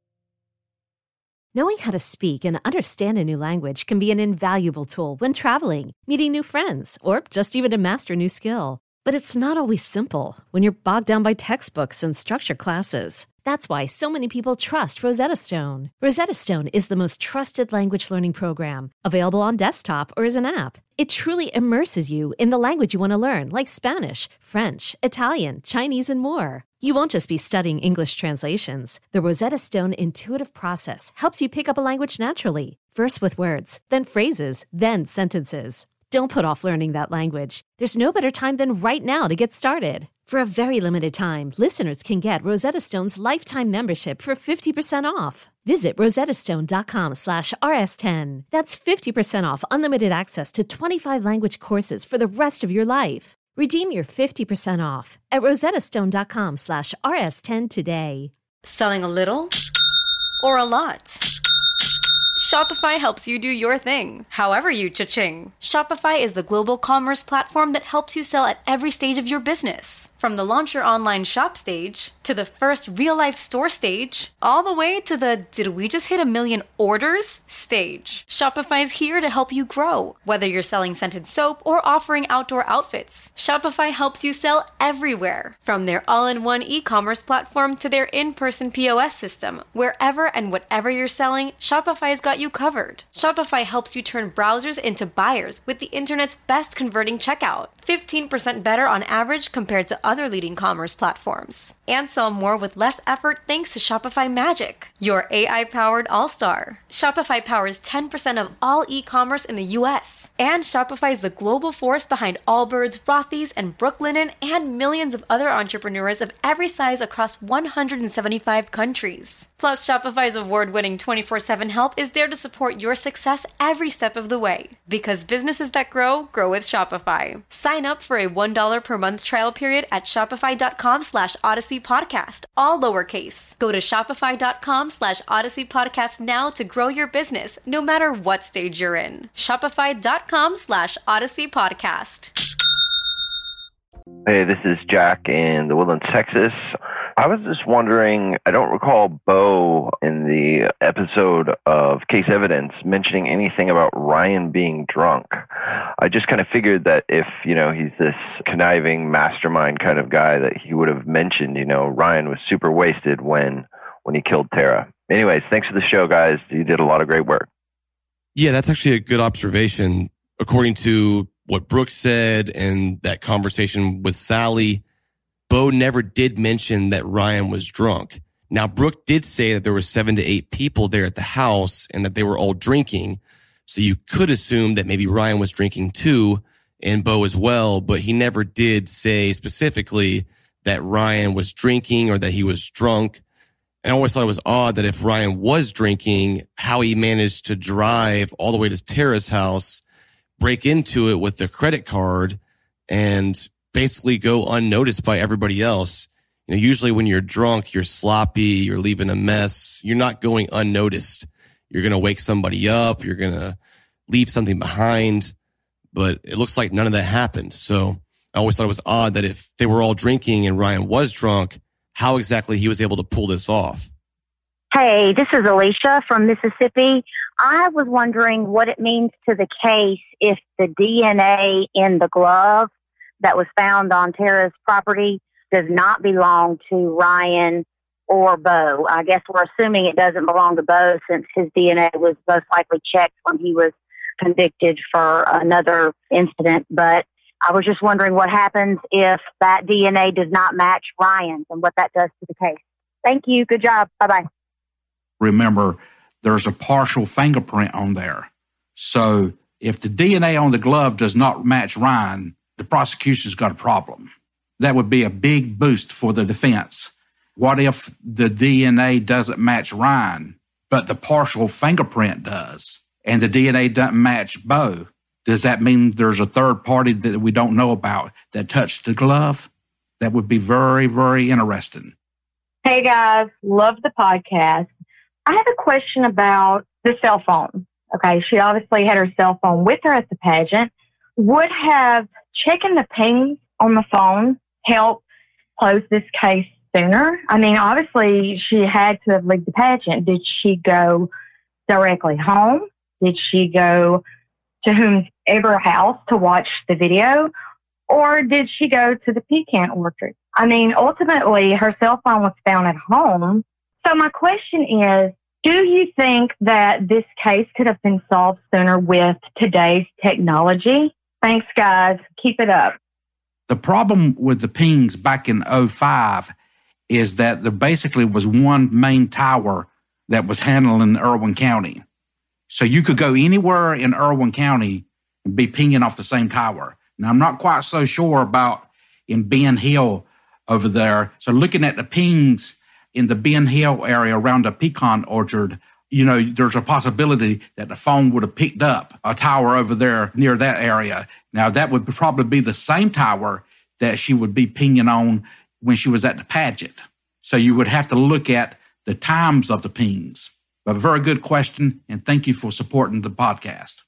Speaker 18: Knowing how to speak and understand a new language can be an invaluable tool when traveling, meeting new friends, or just even to master a new skill. But it's not always simple when you're bogged down by textbooks and structured classes. That's why so many people trust Rosetta Stone. Rosetta Stone is the most trusted language learning program, available on desktop or as an app. It truly immerses you in the language you want to learn, like Spanish, French, Italian, Chinese, and more. You won't just be studying English translations. The Rosetta Stone intuitive process helps you pick up a language naturally, first with words, then phrases, then sentences. Don't put off learning that language. There's no better time than right now to get started. For a very limited time, listeners can get Rosetta Stone's lifetime membership for 50% off. Visit rosettastone.com/rs10. That's 50% off unlimited access to 25 language courses for the rest of your life. Redeem your 50% off at rosettastone.com/rs10 today.
Speaker 19: Selling a little or a lot? Shopify helps you do your thing, however you cha-ching. Shopify is the global commerce platform that helps you sell at every stage of your business. From the launch your online shop stage, to the first real-life store stage, all the way to the did we just hit 1 million orders stage. Shopify is here to help you grow. Whether you're selling scented soap or offering outdoor outfits, Shopify helps you sell everywhere. From their all-in-one e-commerce platform to their in-person POS system, wherever and whatever you're selling, Shopify's got you covered. Shopify helps you turn browsers into buyers with the internet's best converting checkout. 15% better on average compared to other leading commerce platforms. And sell more with less effort thanks to Shopify Magic, your AI-powered all-star. Shopify powers 10% of all e-commerce in the U.S. And Shopify is the global force behind Allbirds, Rothy's, and Brooklinen, and millions of other entrepreneurs of every size across 175 countries. Plus, Shopify's award-winning 24/7 help is there to support your success every step of the way. Because businesses that grow, grow with Shopify. Sign up for a $1 per month trial period at shopify.com/Odyssey Podcast, all lowercase. Go to shopify.com/Odyssey Podcast now to grow your business, no matter what stage you're in. Shopify.com/Odyssey Podcast.
Speaker 20: Hey, this is Jack in the Woodlands, Texas. I was just wondering, I don't recall Bo in the episode of Case Evidence mentioning anything about Ryan being drunk. I just kind of figured that if, he's this conniving mastermind kind of guy, that he would have mentioned, Ryan was super wasted when he killed Tara. Anyways, thanks for the show, guys. You did a lot of great work.
Speaker 1: Yeah, that's actually a good observation. According to what Brooke said and that conversation with Sally, Bo never did mention that Ryan was drunk. Now, Brooke did say that there were 7 to 8 people there at the house and that they were all drinking. So you could assume that maybe Ryan was drinking too, and Bo as well, but he never did say specifically that Ryan was drinking or that he was drunk. And I always thought it was odd that if Ryan was drinking, how he managed to drive all the way to Tara's house, break into it with the credit card, and basically go unnoticed by everybody else. Usually when you're drunk, you're sloppy, you're leaving a mess, you're not going unnoticed. You're going to wake somebody up, you're going to leave something behind, but it looks like none of that happened. So I always thought it was odd that if they were all drinking and Ryan was drunk, how exactly he was able to pull this off.
Speaker 7: Hey, this is Alicia from Mississippi. I was wondering what it means to the case if the DNA in the glove that was found on Tara's property does not belong to Ryan or Bo. I guess we're assuming it doesn't belong to Bo since his DNA was most likely checked when he was convicted for another incident. But I was just wondering what happens if that DNA does not match Ryan's and what that does to the case. Thank you. Good job. Bye-bye.
Speaker 8: Remember, there's a partial fingerprint on there. So if the DNA on the glove does not match Ryan, the prosecution's got a problem. That would be a big boost for the defense. What if the DNA doesn't match Ryan, but the partial fingerprint does, and the DNA doesn't match Bo? Does that mean there's a third party that we don't know about that touched the glove? That would be very, very interesting.
Speaker 21: Hey, guys. Love the podcast. I have a question about the cell phone. Okay, she obviously had her cell phone with her at the pageant. Would have checking the pings on the phone help close this case sooner? I mean, obviously, she had to have leaved the pageant. Did she go directly home? Did she go to whomever house to watch the video? Or did she go to the pecan orchard? I mean, ultimately, her cell phone was found at home. So my question is, do you think that this case could have been solved sooner with today's technology? Thanks, guys. Keep it up.
Speaker 8: The problem with the pings back in 2005 is that there basically was one main tower that was handling Irwin County. So you could go anywhere in Irwin County and be pinging off the same tower. Now, I'm not quite so sure about in Ben Hill over there. So looking at the pings in the Ben Hill area around the pecan orchard, there's a possibility that the phone would have picked up a tower over there near that area. Now, that would probably be the same tower that she would be pinging on when she was at the pageant. So you would have to look at the times of the pings. But a very good question, and thank you for supporting the podcast.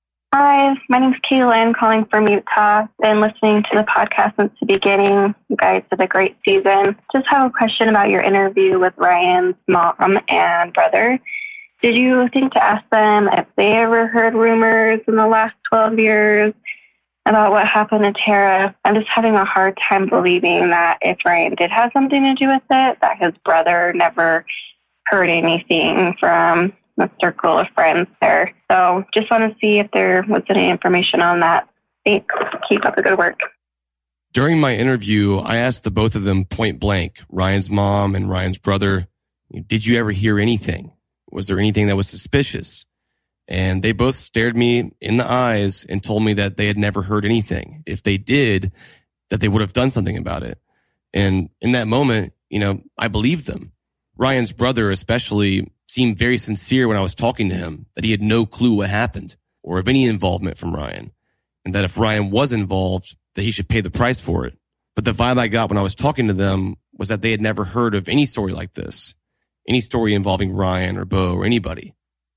Speaker 22: Hi, my name's Kaylin, calling from Utah. Been listening to the podcast since the beginning. You guys did a great season. Just have a question about your interview with Ryan's mom and brother. Did you think to ask them if they ever heard rumors in the last 12 years about what happened to Tara? I'm just having a hard time believing that if Ryan did have something to do with it, that his brother never heard anything from the circle of friends there. So just want to see if there was any information on that. Thanks. Keep up the good work.
Speaker 1: During my interview, I asked the both of them point blank, Ryan's mom and Ryan's brother, did you ever hear anything? Was there anything that was suspicious? And they both stared me in the eyes and told me that they had never heard anything. If they did, that they would have done something about it. And in that moment, I believed them. Ryan's brother especially seemed very sincere when I was talking to him, that he had no clue what happened or of any involvement from Ryan. And that if Ryan was involved, that he should pay the price for it. But the vibe I got when I was talking to them was that they had never heard of any story like this. Any story involving Ryan or Bo or anybody.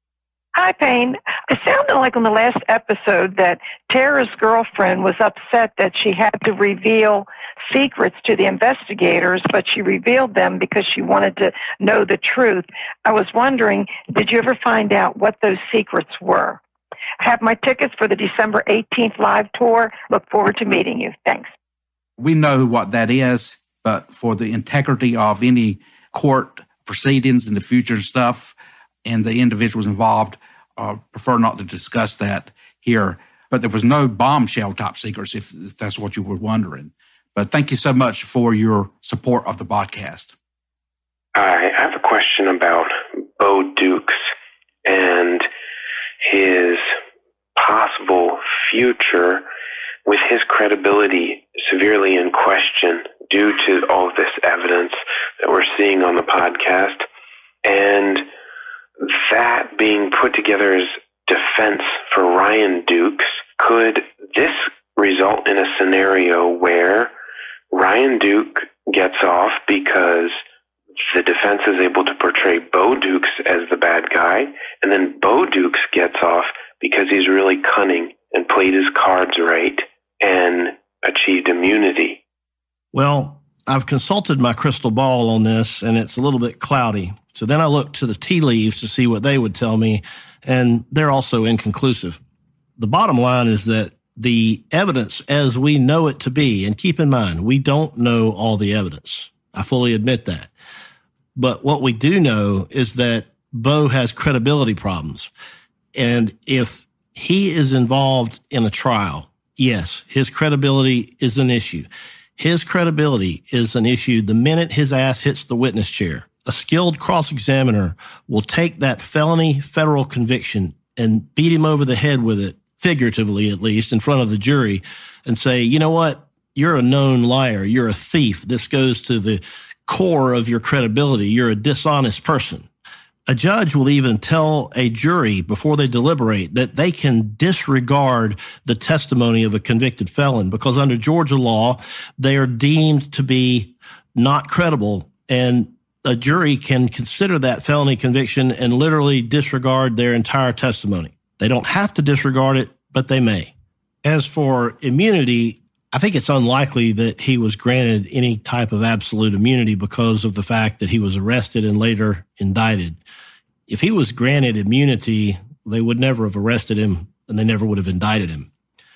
Speaker 23: Hi, Payne. It sounded like on the last episode that Tara's girlfriend was upset that she had to reveal secrets to the investigators, but she revealed them because she wanted to know the truth. I was wondering, did you ever find out what those secrets were? I have my tickets for the December 18th live tour. Look forward to meeting you. Thanks.
Speaker 8: We know what that is, but for the integrity of any court proceedings in the future and stuff, and the individuals involved, prefer not to discuss that here. But there was no bombshell top secrets, if that's what you were wondering. But thank you so much for your support of the podcast.
Speaker 24: I have a question about Bo Dukes and his possible future with his credibility severely in question due to all of this evidence that we're seeing on the podcast. And that being put together as defense for Ryan Dukes, could this result in a scenario where Ryan Duke gets off because the defense is able to portray Bo Dukes as the bad guy, and then Bo Dukes gets off because he's really cunning and played his cards right and achieved immunity.
Speaker 6: Well, I've consulted my crystal ball on this, and it's a little bit cloudy. So then I looked to the tea leaves to see what they would tell me, and they're also inconclusive. The bottom line is that the evidence as we know it to be, and keep in mind, we don't know all the evidence. I fully admit that. But what we do know is that Bo has credibility problems. And if he is involved in a trial, yes, his credibility is an issue. His credibility is an issue the minute his ass hits the witness chair. A skilled cross-examiner will take that felony federal conviction and beat him over the head with it, figuratively at least, in front of the jury, and say, you know what? You're a known liar. You're a thief. This goes to the core of your credibility. You're a dishonest person. A judge will even tell a jury before they deliberate that they can disregard the testimony of a convicted felon because under Georgia law, they are deemed to be not credible, and a jury can consider that felony conviction and literally disregard their entire testimony. They don't have to disregard it, but they may. As for immunity, I think it's unlikely that he was granted any type of absolute immunity because of the fact that he was arrested and later indicted. If he was granted immunity, they would never have arrested him and they never would have indicted him.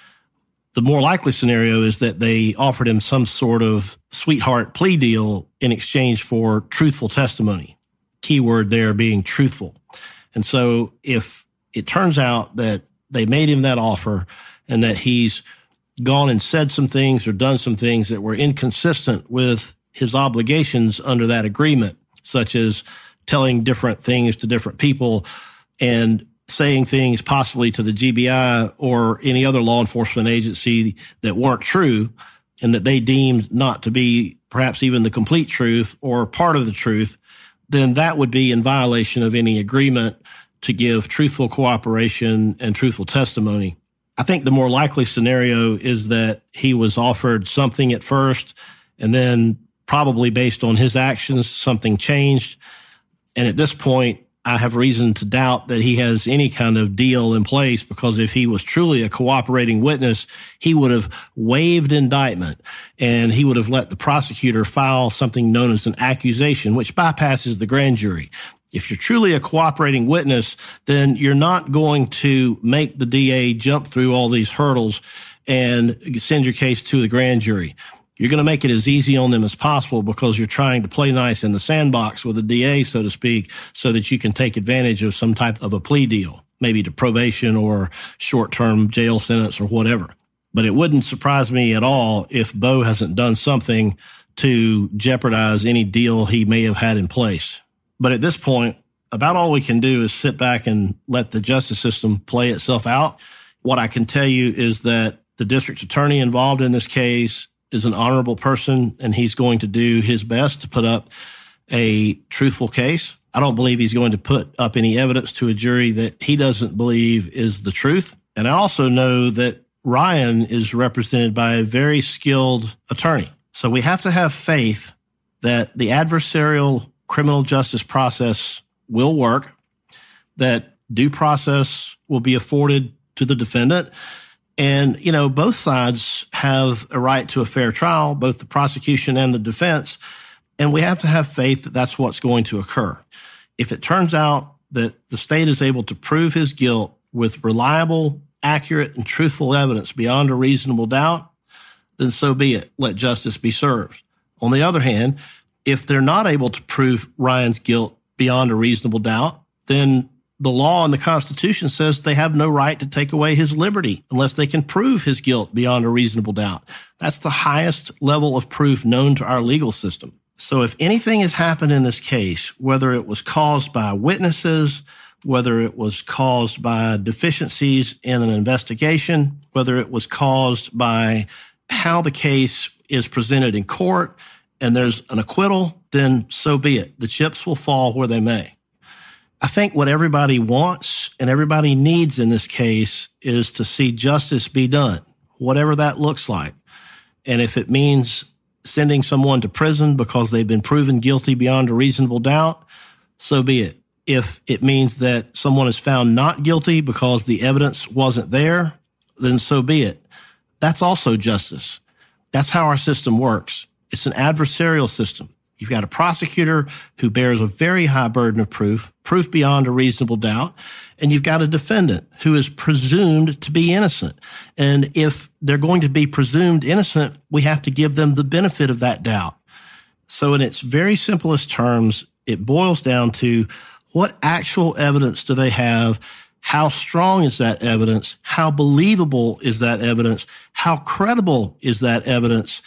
Speaker 6: The more likely scenario is that they offered him some sort of sweetheart plea deal in exchange for truthful testimony. Keyword there being truthful. And so if it turns out that they made him that offer and that he's gone and said some things or done some things that were inconsistent with his obligations under that agreement, such as telling different things to different people and saying things possibly to the GBI or any other law enforcement agency that weren't true and that they deemed not to be perhaps even the complete truth or part of the truth, then that would be in violation of any agreement to give truthful cooperation and truthful testimony. I think the more likely scenario is that he was offered something at first and then probably based on his actions, something changed. And at this point, I have reason to doubt that he has any kind of deal in place because if he was truly a cooperating witness, he would have waived indictment and he would have let the prosecutor file something known as an accusation, which bypasses the grand jury. If you're truly a cooperating witness, then you're not going to make the DA jump through all these hurdles and send your case to the grand jury. You're going to make it as easy on them as possible because you're trying to play nice in the sandbox with the DA, so to speak, so that you can take advantage of some type of a plea deal, maybe to probation or short-term jail sentence or whatever. But it wouldn't surprise me at all if Bo hasn't done something to jeopardize any deal he may have had in place. But at this point, about all we can do is sit back and let the justice system play itself out. What I can tell you is that the district attorney involved in this case is an honorable person, and he's going to do his best to put up a truthful case. I don't believe he's going to put up any evidence to a jury that he doesn't believe is the truth. And I also know that Ryan is represented by a very skilled attorney. So we have to have faith that the adversarial criminal justice process will work, that due process will be afforded to the defendant. And, you know, both sides have a right to a fair trial, both the prosecution and the defense. And we have to have faith that that's what's going to occur. If it turns out that the state is able to prove his guilt with reliable, accurate, and truthful evidence beyond a reasonable doubt, then so be it. Let justice be served. On the other hand, if they're not able to prove Ryan's guilt beyond a reasonable doubt, then the law and the Constitution says they have no right to take away his liberty unless they can prove his guilt beyond a reasonable doubt. That's the highest level of proof known to our legal system. So if anything has happened in this case, whether it was caused by witnesses, whether it was caused by deficiencies in an investigation, whether it was caused by how the case is presented in court, and there's an acquittal, then so be it. The chips will fall where they may. I think what everybody wants and everybody needs in this case is to see justice be done, whatever that looks like. And if it means sending someone to prison because they've been proven guilty beyond a reasonable doubt, so be it. If it means that someone is found not guilty because the evidence wasn't there, then so be it. That's also justice. That's how our system works. It's an adversarial system. You've got a prosecutor who bears a very high burden of proof beyond a reasonable doubt, and you've got a defendant who is presumed to be innocent. And if they're going to be presumed innocent, we have to give them the benefit of that doubt. So in its very simplest terms, it boils down to what actual evidence do they have? How strong is that evidence? How believable is that evidence? How credible is that evidence?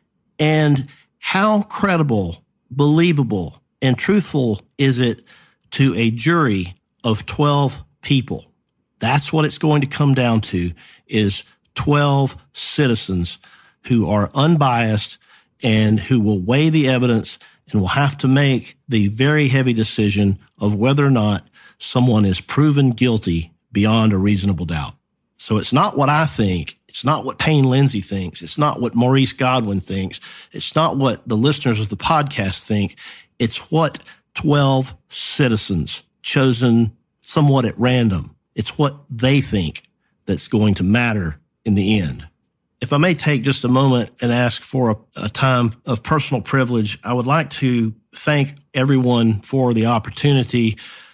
Speaker 6: And how credible, believable, and truthful is it to a jury of 12 people? That's what it's going to come down to, is 12 citizens who are unbiased and who will weigh the evidence and will have to make the very heavy decision of whether or not someone is proven guilty beyond a reasonable doubt. So it's not what I think. It's not what Payne Lindsay thinks. It's not what Maurice Godwin thinks. It's not what the listeners of the podcast think. It's what 12 citizens chosen somewhat at random. It's what they think that's going to matter in the end. If I may take just a moment and ask for a time of personal privilege, I would like to thank everyone for the opportunity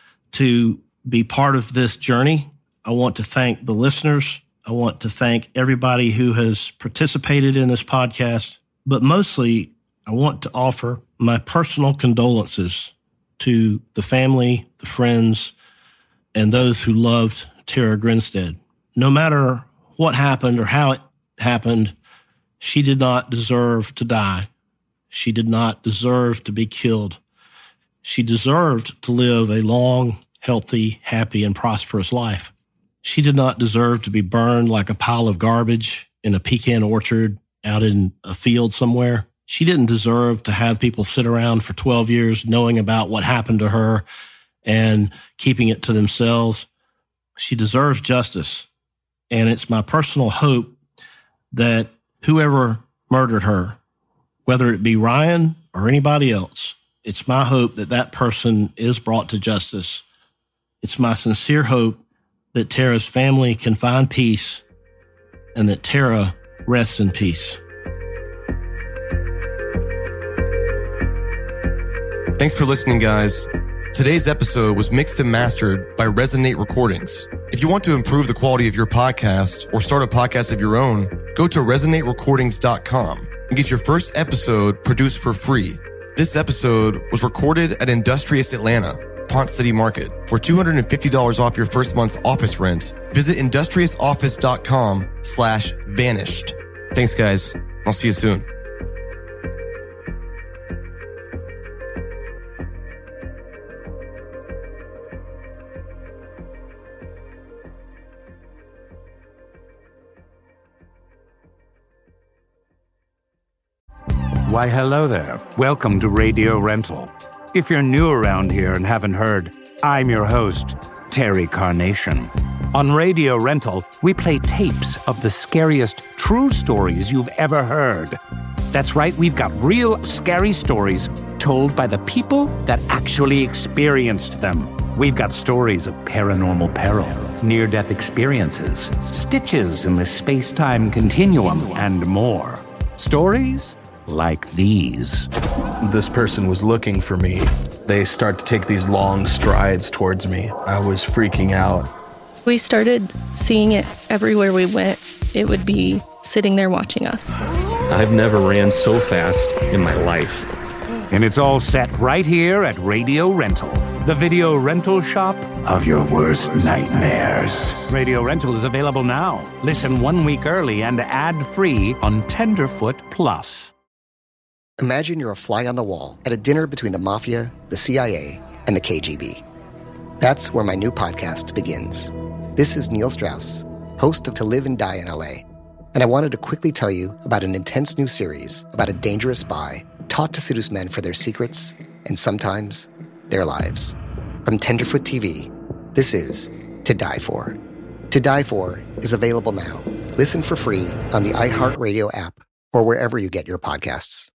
Speaker 6: to be part of this journey. I want to thank the listeners. I want to thank everybody who has participated in this podcast. But mostly, I want to offer my personal condolences to the family, the friends, and those who loved Tara Grinstead. No matter what happened or how it happened, she did not deserve to die. She did not deserve to be killed. She deserved to live a long, healthy, happy, and prosperous life. She did not deserve to be burned like a pile of garbage in a pecan orchard out in a field somewhere. She didn't deserve to have people sit around for 12 years knowing about what happened to her and keeping it to themselves. She deserves justice. And it's my personal hope that whoever murdered her, whether it be Ryan or anybody else, it's my hope that that person is brought to justice. It's my sincere hope that Tara's family can find peace and that Tara rests in peace.
Speaker 1: Thanks for listening, guys. Today's episode was mixed and mastered by Resonate Recordings. If you want to improve the quality of your podcast or start a podcast of your own, go to resonaterecordings.com and get your first episode produced for free. This episode was recorded at Industrious Atlanta, Pont City Market. For $250 off your first month's office rent, visit industriousoffice.com/vanished. Thanks, guys. I'll see you soon.
Speaker 2: Why, hello there. Welcome to Radio Rental. If you're new around here and haven't heard, I'm your host, Terry Carnation. On Radio Rental, we play tapes of the scariest true stories you've ever heard. That's right, we've got real scary stories told by the people that actually experienced them. We've got stories of paranormal peril, near-death experiences, stitches in the space-time continuum, and more. Stories like these.
Speaker 3: This person was looking for me. They start to take these long strides towards me. I was freaking out.
Speaker 9: We started seeing it everywhere we went. It would be sitting there watching us.
Speaker 3: I've never ran so fast in my life.
Speaker 2: And it's all set right here at Radio Rental, the video rental shop of your worst nightmares. Radio Rental is available now. Listen 1 week early and ad-free on Tenderfoot Plus.
Speaker 11: Imagine you're a fly on the wall at a dinner between the Mafia, the CIA, and the KGB. That's where my new podcast begins. This is Neil Strauss, host of To Live and Die in LA, and I wanted to quickly tell you about an intense new series about a dangerous spy taught to seduce men for their secrets and sometimes their lives. From Tenderfoot TV, this is To Die For. To Die For is available now. Listen for free on the iHeartRadio app or wherever you get your podcasts.